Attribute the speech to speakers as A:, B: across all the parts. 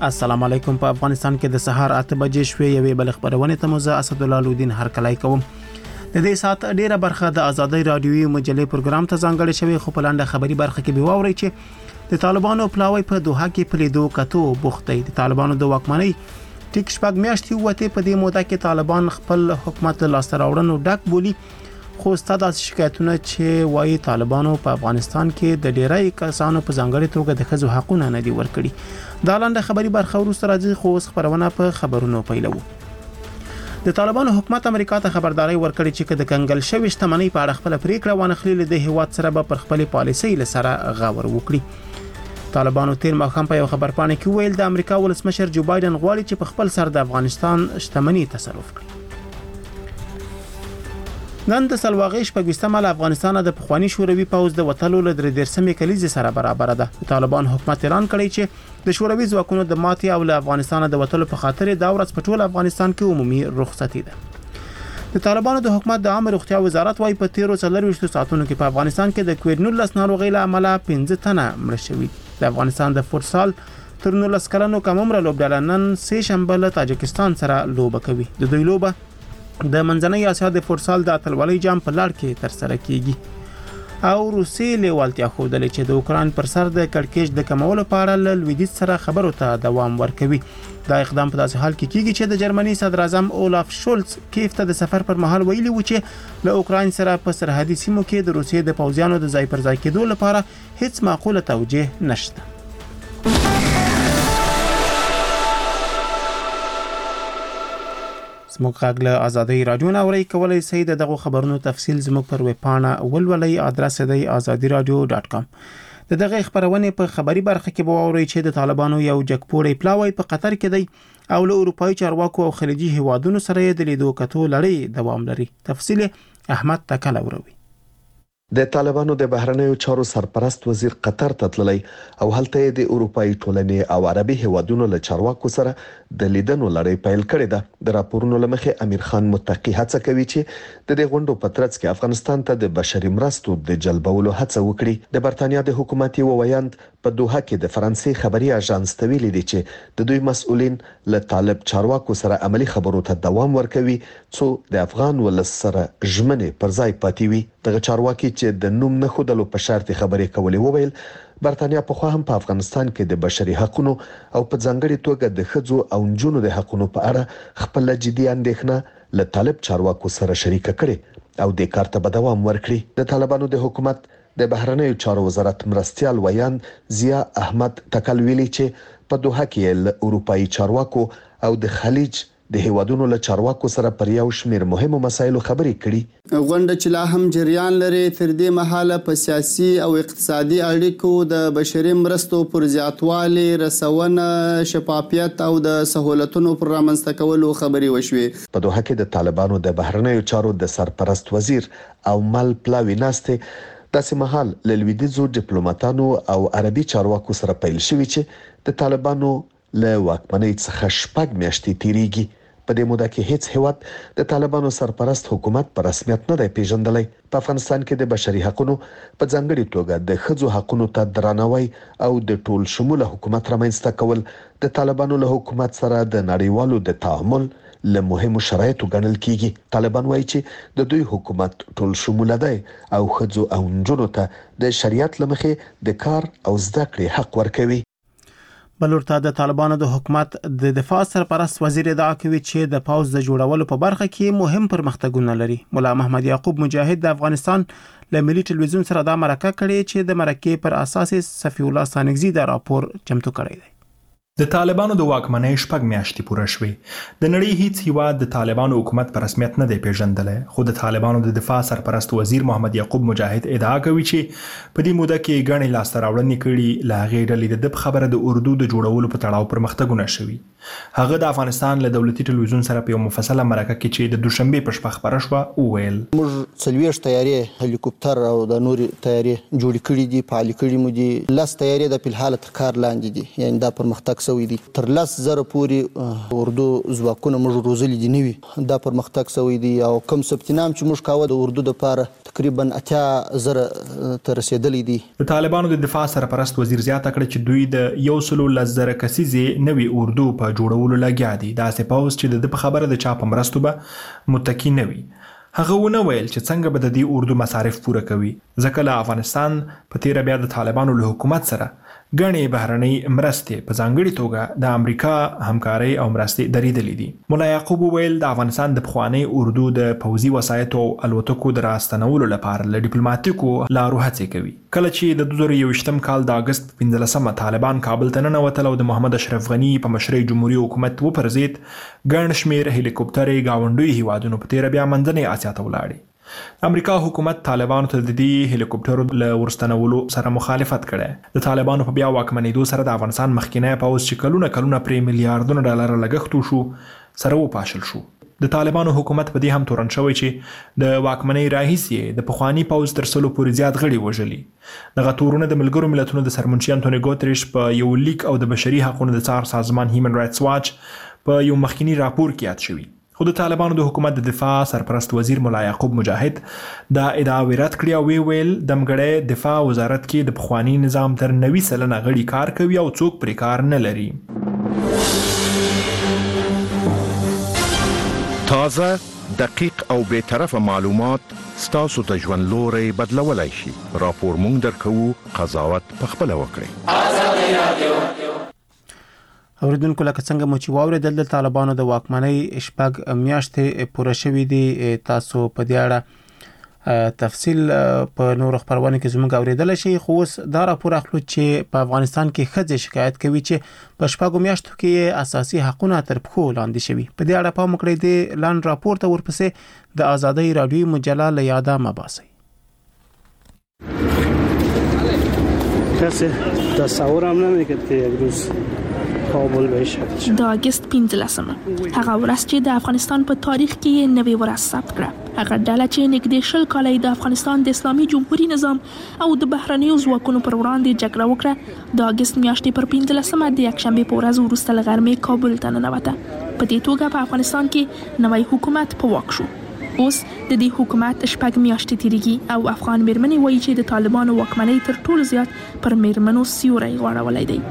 A: السلام علیکم. په افغانستان کې د سهار 8 بجې شوې یوې بل خبرونه ته مو زه اسدالله لودین هرکلی کوم. د دې سات ډیره برخه د آزادۍ رادیوي مجلې پروګرام ته ځانګړې شوی، خو په لاندې خبري برخه کې به واوري چې د طالبانو پلاوی په دوحه کې پلیدو کتو بوختي. د طالبانو د واکمنۍ ټیک شپږ میاشتې وته په دې موده کې طالبان خپل حکومت له لاسته راوړنو ډک بولی، خو ستاسو شکایتونه چې وايي طالبانو په افغانستان کې د ډیری کسانو په ځانګړي توګه د ښځو حقوقونه نه دي ورکړي. دا لاندې خبري برخه وروسته راځي، خو خبرونه په خبرونو پیلو. د طالبانو حکومت امریکا ته خبرداري ورکړي چې د کنګل شوی شتمنۍ په اړه خپل پریکړه وانخلي، د هیواد سره به پر خپل پالیسۍ لسره غور وکړي. طالبانو تیر ماښام په یو خبرپاڼه کې ویل د امریکا ولسمشر جو بایدن غواړي چې په خپل سر د افغانستان شتمنۍ تصرف کړي. نن د سلواغې شپږویشتمه له افغانستان د پخوانی شوروي پوځ د وټلو له 3 کلیزې سره برابر ده. طالبان حکومت اعلان کړی چې د شوروي ځواکونو د ماتې او له افغانستان د وټلو په خاطر دا ورځ په ټول افغانستان کې عمومي رخصتي ده. د طالبانو د حکومت د عامه روغتیا وزارت وايي په 13 ساعتونو کې په افغانستان کې د کووډ-19 ناروغۍ له امله 15 تنه مړه شوي. د افغانستان د فوتسال تر 19 کلنو کم عمره لوبډله نن سه شنبه له تاجکستان سره لوبه کوي. د دوی لوبه د منځنۍ اسیا د فوتسال د اتلولۍ جام په لړ کې تر سره کیږي او روسي لیوالتیا خوده چې د اوکران پر سر د کړکېچ د کمولو په اړه له لویدیځ سره خبرو ته دوام ورکوي. دا اقدام په داسې حال کې کیږي چې د جرمني صدر اعظم اولاف شولز کیف ته د سفر پر مهال ویلي و چې له اوکران سره په سرحدي سیمو کې د روسیې د پوځیانو د ځای پر ځای کېدو لپاره هیڅ معقوله توجیه نشته. زموږ غږ له آزادۍ رادیو نه اورئ. کولای شئ دغه خبرونو تفصیل زموږ پر ویب پاڼه ولولئ. ادرس دی azadiradio.com. دغه خبرونه په خبري برخه کې به اورئ چې د طالبانو یو جګپوړی پلاوی په قطر کې دی او له اروپایي چارواکو او خلیجي هیوادونو سره د لیدو کتو لړۍ دوام لري. تفصیل احمد تکل اوروي.
B: د طالبانو د بهرنیو چارو سرپرست وزیر قطر ته تللی او هلته د اروپایي ټولنې او عربي هیوادونو له چارواکو سره د لیدنو لړۍ پیل کړې ده. د راپورونو لمخې امیر خان متقی هڅه کوي چې د دې غونډو په ترڅ کې افغانستان ته د بشري مرستو د جلبولو هڅه وکړي. د برتانیا د حکومتي وویاند په دوحه کې د فرانسې خبري اژانس ته ویلي دي چې د دوی مسؤلین له طالب چارواکو سره عملی خبرو ته دوام ورکوي څو د افغان ولس سره ژمنې پر ځای پاتې وي. دغه چارواکي چې د نوم نه خودلو په شرط خبرې کولې وویل برتانیا په خو هم په افغانستان کې د بشري حقوقو او په ځانګړي توګه د ښځو او نجونو د حقوقو په اړه خپل جدي اندېښنه له طالب چارواکو سره شریک کړي او د کار ته دوام ورکړي. د طالبانو د حکومت د بهرنیو چارو وزارت مرستيال ویان ضیا احمد تکل ویلي چې په دوحه کې له اروپایي چارواکو او د خلیج د هیوادونو له چارواکو سره پر یو شمېر مهمو مسایلو خبرې کړي.
C: غونډه چې لا هم جریان لري تر دې مهاله په سیاسي او اقتصادي اړیکو د بشري مرستو پر زیاتوالي، رسونه، شفافیت او د سہولتونو پر رامنځته کولو خبرې وشوې.
B: په دوحه کې د طالبانو د بهرنیو چارو د سرپرست وزیر او مل پلاوی ناسته داسې مهال له لویدیځو ډیپلوماټانو او عربي چارواکو سره پیل شوی چې د طالبانو له واکمنۍ څخه شپږ میاشتې تیریږي. په دې موده کې هیڅ هیواد د طالبانو سرپرست حکومت په رسمیت نه دی پیژندلی. په افغانستان کې د بشري حقوقو په ځانګړي توګه د ښځو حقوقو ته درناوی او د ټول شموله حکومت رامنځته کول د طالبانو له حکومت سره د نړیوالو د تعامل له مهمو شرایطو ګڼل کیږي. طالبان وایي چې د دوی حکومت ټول شموله دی او ښځو او نجونو ته د شریعت لمخې د کار او زده کړې حق ورکوي.
A: بلورته د طالبانو د حکومت د دفاع سرپرست وزیر ادعا کوي چې د پوځ د جوړولو په برخه کې مهم پرمختګونه لري. مولا محمد یعقوب مجاهد د افغانستان له ملي ټلویزیون سره دا مرکه کړې چې د مرکې پر اساس صفی الله سانګزی دا راپور چمتو کړی دی.
D: د طالبانو د واکمنۍ شپږ میاشتې پوره شوې. د نړۍ هیڅ هیواد د طالبانو حکومت په رسمیت نه دی پیژندلی، خو د طالبانو د دفاع سرپرست وزیر محمد یعقوب مجاهد ادعا کوي چې په دې موده کې ګڼې لاسته راوړنې کړي. له هغې ډلې د خبره د اردو د جوړولو په تړاو پرمختګونه شوي. هغه د افغانستان له دولتي ټلویزیون سره په یو مفصله مرکه کې چې د دوشنبې په شپه خبره شوه وویل
C: موږ 40 تیارې هلیکوپټر او د نوري تیارې جوړ کړي دي، فعال کړي مو دي. 10 تیارې د په حال تر کار لاندې دي، یعنی دا پرمختګ شوی دی. تر 10,000 پورې اردو ځواکونه موږ روزلي دي نوي، دا پرمختګ شوی دی. او کوم ثبت نام چې موږ کاوه د اردو د لپاره
E: تقریبا 80,000 ته رسیدلی دي.
D: د طالبانو د دفاع سرپرست وزیر زیاته کړه چې دوی د 110,000 کسیزې نوې اردو په جوړولو لګیا دي. داسې پوځ چې د په خبره د چا په مرستو به متکی نه وي. هغه ونه ویل چې څنګه به د دې اردو مصارف پوره کوي، ځکه له افغانستان په تیره بیا د طالبانو له حکومت سره ګڼې بهرنۍ مرستې په ځانګړي توګه د امریکا همکارۍ او مرستې درېدلې دي. مولا یعقوب وویل د افغانستان د پخوانۍ اردو د پوځي وسایطو او الوتکو د راستنولو لپاره له ډیپلوماټیکو لارو هڅې کوي. کله چې د 2021 کال د اگست 15 طالبان کابل ته ننوتل او د محمد اشرف غني په مشرۍ جمهوریت حکومت وپرځید، ګڼ شمېر هلیکوپټرې ګاونډیو هیوادونو په تیره بیا منځنۍ اسیا ته ولاړې. امریکا حکومت طالبانو ته د دې هلیکوپټرو له ورستنولو سره مخالفت کړي. د طالبانو په بیا واکمنېدو سره د افغانستان مخکینی پوځ چې کلونه پرې میلیارډونه ډالر لګښت وشو سره وپاشل شو. د طالبانو حکومت په دې هم تورن شوی چې د واکمنۍ راهیسې د پخواني پوځ تر 100 پورې زیات غړي وژلي. دغه تورونه د ملګرو ملتونو د سرمنشي انټونی ګوتریش په یو لیک او د بشري حقوقو د څار سازمان هیومن رائټس واچ په یو مخکینی راپور کې یاد شوی. خو د طالبانو د حکومت د دفاع سرپرست وزیر مولا یعقوب مجاهد دا ادعا رد کړې او ویل د مګړې دفاع وزارت کې د پخوانی نظام تر 90% غړي کار کوي او څوک پرې کار نه لري.
F: تازه، دقیق او بې طرفه معلومات ستاسو ته ژوند لوري بدلولای شي. راپور مونږ درکوو، قضاوت پخپله وکړئ.
A: اوریدونکو لکه څنګه مو چې واورېدل د طالبانو د واکمنۍ شپږ میاشتې پوره شوې دي. تاسو په دې اړه تفصیل په نور خبرونه کې زموږ اوریدل شي. خو اوس دا راپور اخلو چې په افغانستان کې ښځې شکایت کوي چې په شپږو میاشتو کې اساسي حقوقونه تر پښو لاندې شوي. په دې اړه پام وکړئ. د لاند راپور ته ورپسې د آزادۍ راډیو مجله له یاده مباسي.
G: کسی تصور هم نمی‌کرد که یک روز کابل بشه.
H: د اگست 15 هغه ورځ چې د افغانستان په تاریخ کې نوې ورځ ثبت کړه. هغه ډله چې نږدې 20 کاله د افغانستان د اسلامي جمهوریت نظام او د بهرنیو ځواکونو پر وړاندې جګړه وکړه، د اگست میاشتې پر 15 د یکشنبه په ورځ وروسته له غرمې کابل ته ننوته. په دې توګه په افغانستان کې نوی حکومت په واک شو. اوس د دې حکومت شپږ میاشتې تیریږي او افغان میرمنې وایي چې د طالبانو واکمنۍ تر ټولو زیات پر میرمنو سیوری غوړولی دی.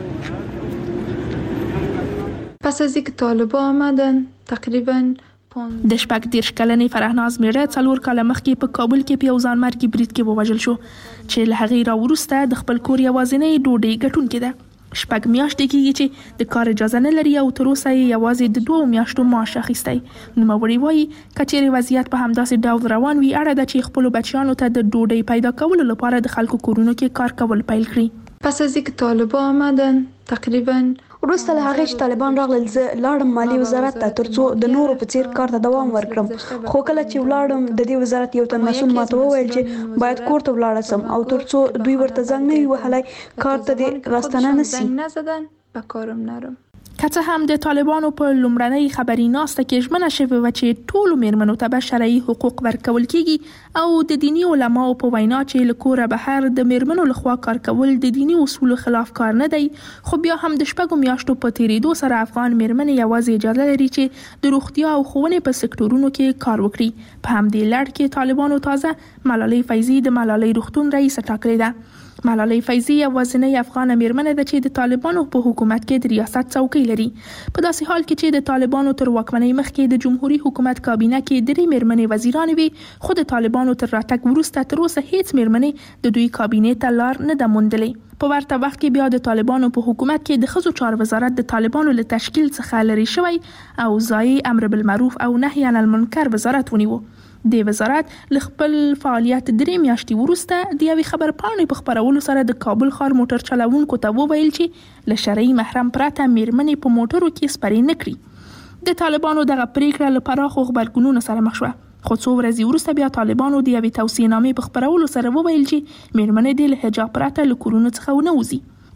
I: پس از اینکه طالبان آمدن تقریبا
H: د شپږ 30 کلنې فرهناز میړه 4 کاله مخکې په کابل کې په یو ځانمرګي برید کې ووژل شو چې له هغې راوروسته د خپل کور یوازینۍ ډوډۍ ګټونکې ده. شپږ میاشتې کېږي چې د کار اجازه نه لري او تر اوسه یې یوازې د 2 میاشتو معاش اخیستی. نوموړي وایي که چیرې وضعیت په همداسې ډول روان وي، اړه ده چې خپلو بچیانو ته د ډوډۍ پیدا کولو لپاره د خلکو کورونو کې کار کول پیل کړي.
I: پس از اینکه طالبان آمدن تقریبا
J: وروسته له هغې چې طالبان راغلل، زه لاړم مالي وزارت ته ترڅو د نورو په څیر کار ته دوام ورکړم. خو کله چې ولاړم د دې وزارت یو تن مسؤل ماته وویل چې باید کور ته ولاړ سم او ترڅو دوی ورته زنګ نه وي وهلی کار ته دې راستنه نسي.
I: زنګ نزدن به کارم نرم.
H: که څه هم د طالبانو په لومړنۍ خبري ناسته کې ژمنه شوې وه چې ټولو میرمنو ته به شرعي حقوق ورکول کیږي او د دینی علماو په وینا چې له کوره بهر د میرمنو لخوا کار کول د دینی اصولو خلاف کار نه دی، خو بیا هم د شپږو میاشتو په تیریدو سره افغان میرمنې یوازې اجازه لري چې د روغتیا او ښوونې په سکتورونو کې کار وکړي. په همدې لړ کې طالبانو تازه ملالۍ فیضي د ملالۍ روغتون رئیس ټاکلې ده. ملالۍ فیضي یوازینۍ افغانه میرمنه ده چې د طالبانو په حکومت کې د ریاست څوکۍ لري. په داسې حال کې چې د طالبانو تر واکمنۍ مخکې د جمهوریت حکومت کابینه کې 3 میرمنې وزیرانې وي، خو د طالبانو تر راتګ وروسته تر اوسه هیڅ میرمنې د دوی کابینې ته لار نه ده موندلې. په ورته وخت کې بیا د طالبانو په حکومت کې د ښځو چارو وزارت د طالبانو له تشکیل څخه لرې شوی او ځای امر بالمعروف او نهی عن المنکر وزارت ونیو. د وزارت له خپل فعالیت 3 میاشتې وروسته د یوې خبرپاڼې په خپرولو سره د کابل ښار موټر چلوونکو ته وویل چې له شرعي محرم پرته میرمنې په موټرو کې سپرې نه کړي. د طالبانو دغه پریکړه له پراخو غبرګونونو سره مخ شوه، خو څو ورځې وروسته بیا طالبانو د یوې توصیه‌نامې په خپرولو سره وویل چې میرمنې دې له حجاب پرته له کورونو څخه ونه وځي.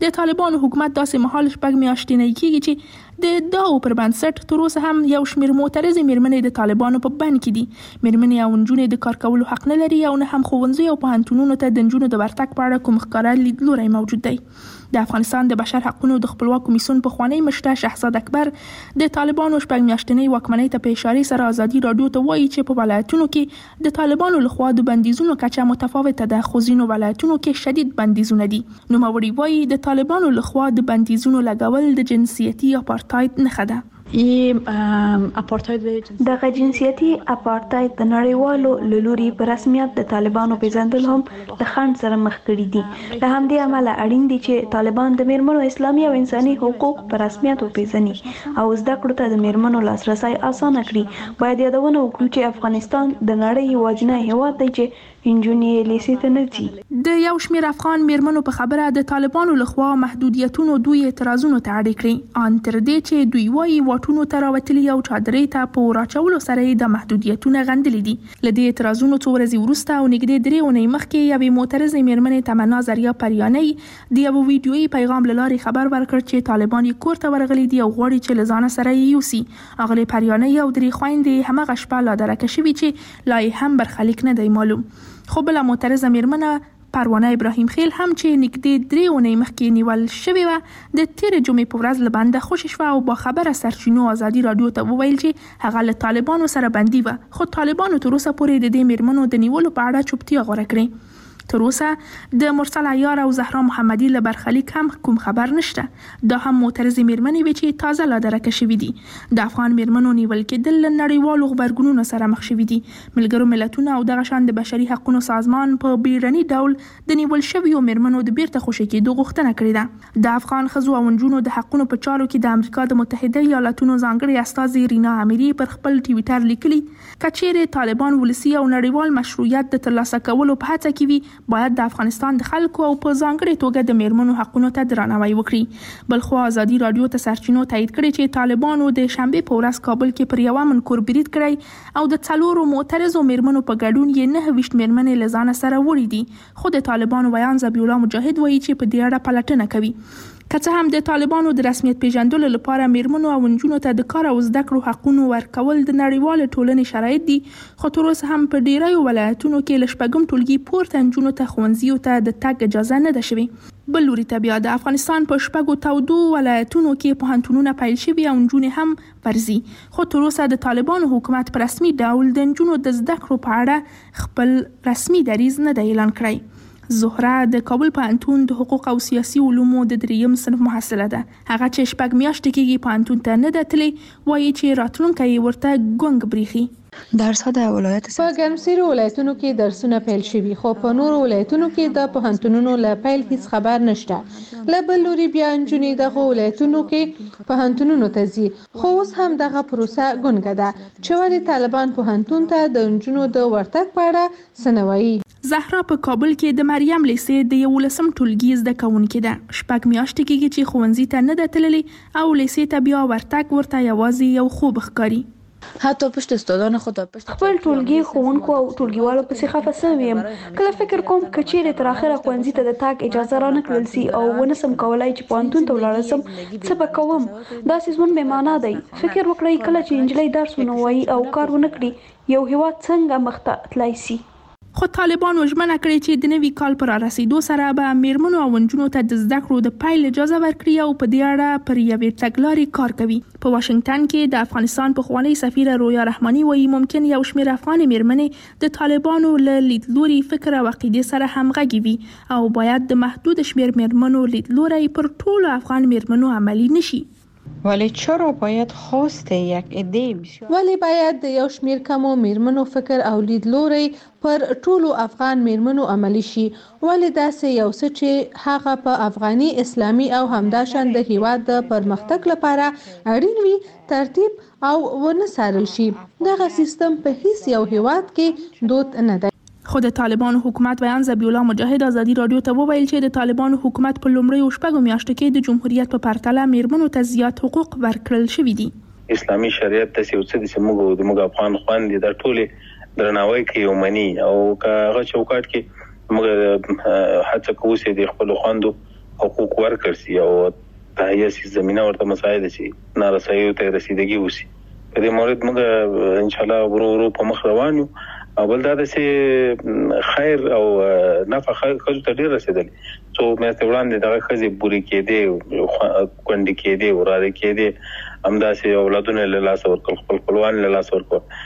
H: د طالبانو حکومت داسې مهال شپږ میاشتې نه کېږي چې د داو پر بنسټ تر اوسه هم یو شمېر معترضې مېرمنې د طالبانو په بند کې دي. مېرمنې او نجونې د کار کولو حق نه لري او نه هم ښوونځي او پوهنتونونو ته د نجونو د ورتګ په اړه کوم ښکاره لیدلوری موجود دی. د افغانستان د بشر حقوقو د خپلواک کمیسیون پخوانی مشر شهزاد اکبر د طالبانو شپږ میاشتنۍ واکمنۍ ته په اشاره سره ازادي رادیو ته وایي چې په ولایتونو کې د طالبانو لخوا د بندیزونو کچه متفاوته ده، خو ځینو ولایتونو کې شدید بندیزونه دي. نوموړي وایي د طالبانو لخوا د بندیزونو لګول د جنسیتي اپارتاید نښه ده.
J: دغه جنسیتي اپارتاید د نړیوالو له لوري په رسمیت د طالبانو پیژندل هم د خنډ سره مخ کړي دي. له همدې امله اړین دي چې طالبان د میرمنو اسلامي او انساني حقوق په رسمیت وپیژني او زده کړو ته د میرمنو لاسرسی اسانه کړي. باید یادونه وکړو چې افغانستان د نړۍ یوازینی هیواد دی چې انجونې لیسې ته نه ځي.
H: د یو شمېر افغان میرمنو په خبره د طالبانو لخوا محدودیتونو دوی اعتراضونو ته اړ کړي، ان تر دې چې دوی وایي واټونو ته راوتلي او چادرې ته په راچولو سره د محدودیتونو غندلې دي. له دې اعتراضونو څو ورځې وروسته او نږدې 3 اونۍ مخکې یوې معترضې میرمنې تمنا زریا پریانۍ د یو ویډیويي پیغام له لارې خبر ورکړ چې طالبان یې کور ته ورغلي دي او غواړي چې له ځانه سره یې یوسي. اغلې پریانۍ او 3 خویندې همغه شپه لا درکه شوي چې لا یې هم برخلیک نه دی معلوم. خو بله معترضه میرمنه پروانه ابراهیم خیل هم چې نږدې 3 اونۍ مخکې نیول شوې وه د تېرې جمعې په ورځ له بنده خوشې شوه او با خبره سرچینو ازادي رادیو ته وویل چې هغه له طالبانو سره بندي وه، خو طالبانو تر اوسه پورې د دې میرمنو د نیولو په اړه چوپتیا غوره کړې. تر اوسه د مرسل عیار او زهرا محمدي له برخلیک هم کوم خبر نشته. دا هم معترضې میرمنې وې چې تازه لا درکه شوي دي. د افغان میرمنو نیول کېدل له نړیوالو غبرګونونو سره مخ شوي دي. ملګرو ملتونو او دغه شان د بشري حقوقو سازمان په بیړني ډول د نیول شویو میرمنو د بیرته خوشي کېدو غوښتنه کړې ده. د افغان ښځو او نجونو د حقوقو په چارو کې د امریکا د متحده ایالاتونو ځانګړي استازي رینا امیری پر خپل ټویټر لیکلي کچېرې طالبان ولسی او نړیوال مشروعیت د ترلاسه کولو په هڅه کې وي، باید د افغانستان د خلکو او په ځانګړي توګه د میرمنو حقوقو ته درناوی وکړي. بلخو ازادي رادیو ته سرچینو تایید کړي چې طالبانو د شنبه په ورځ کابل کې پر یو منکور برید کړی او د 4 معترضو میرمنو په ګډون یې 9 میرمنې له ځان سره وړي دي. خو د طالبانو بیان ذبیح الله مجاهد وایي چې په دې اړه پلټنه کوي. که څه هم د طالبانو د رسمیت پیژندلو لپاره میرمنو او نجونو ته د کار او زده کړو حقونه ورکول د نړیوال ټولنې شرایط دي، خو تر اوسه هم په ډیرو ولایتونو کې له شپږم ټولګي پورته نجونو ته ښوونځیو ته د تګ اجازه نه ده شوې. بل لوري ته بیا د افغانستان په شپږو تودو ولایتونو کې پوهنتونونه پیل شوي او نجونې هم فرضي، خو تر اوسه د طالبانو حکومت په رسمي ډول د نجونو د زده کړو په اړه خپل رسمي دریځ نه دی اعلان کړی. زهره د کابل پوهنتون د حقوق او سیاسي علومو د 3م صنف محصله ده. هغه چې شپږ میاشتې کېږي پوهنتون ته نه ده تللی، وایي چې راتلونکی یې ورته ګونګ بریښي.
K: درس‌ها د ولایت
L: په ګرمسیرو ولایتونو کې درسونه پیل شوي، خو په نورو ولایتونو کې د پوهنتونونو له پیل هیڅ خبر نشته. له بل لوري بیا نجونې دغه ولایتونو کې پوهنتونونو ته ځي، خو اوس هم دغه پروسه ګونګه ده چې ولې طالبان پوهنتون ته د نجونو د ورتګ په اړه څه نه وایي.
H: زهرا په کابل کې د مریم لیسې د 11م ټولګي زده کوونکې ده. شپږ میاشتې کېږي چې ښوونځي ته نه ده تللې او لیسې ته بیا ورتګ ورته یوازې یو خوب ښکاري.
K: حتی پشت استادان خود
J: خپل ټولګي ښوونکو او ټولګیوالو پسې خفه شوم یم. کله فکر کوم کچېرې تر اخره ښوونځي ته د تګ اجازه را نه کړل سي او ونسم کولای چې پوهنتون ته ولاړ سم، څه به کوم؟ داسې ژوند بې معنا دی. فکر وکړئ کله چې نجلۍ درس ونه وایي او کار ونه کړي، یو هیواد څنګه مخ ته تللی سي؟
H: خو طالبانو ژمنه کړې چې د نوي کال پر رسیدو سره به میرمنو او نجونو ته د زده کړو د پیل اجازه ورکړي او په دې اړه پر یوې تګلارې کار کوي. په واشنگټن کې د افغانستان پخوانی سفیر رویا رحماني وایي ممکن یو شمېر افغان میرمنې د طالبانو له لیدلوري فکر او عقیدې سره همغږي وي او باید د محدود شمېر میرمنو لیدلوری پر ټولو افغان میرمنو عملی نشي.
L: ولی چرا باید خواست یک عده بسیار ولی باید د یو شمیر کمو میرمنو فکر او لیدلوری پر ټولو افغان میرمنو عملی شي؟ ولی داسې یو څه چې هغه په افغاني اسلامي او همداشان د هیواد د پرمختګ لپاره اړین وي ترتیب او ونه څارل شي. دغه سیستم په هیڅ یو هیواد کې دود نه دی.
H: خو د طالبانو حکومت بیان ذبیح الله مجاهد ازادي رادیو ته وویل چې د طالبانو حکومت په لومړیو شپږو میاشتو کې د جمهوریت په پرتله میرمنو ته زیات حقوق ورکړل شوي دي.
M: اسلامي شریعت د سیاست د سمګو د موږ افغان خويندې د ټوله درناوی کوي او مني او هغه چوکاټ کې موږ هڅه کوو چې د خپل خويندو حقوق ورکړ شي او تهیه شي زمينه ورته مساعد شي نارسایو ته رسیدګي وشي په دې مورد موږ ان شاء الله ورو په مخ روان یو او بل دا چې خیر او نفع خو ته ډیر رسیدل څو مې ته وړاندې دغه خزي بوري کېده کونډي کېده وراده کېده همداسې اولادونه له لاس ورکول خپل خپلوان له لاس ورکول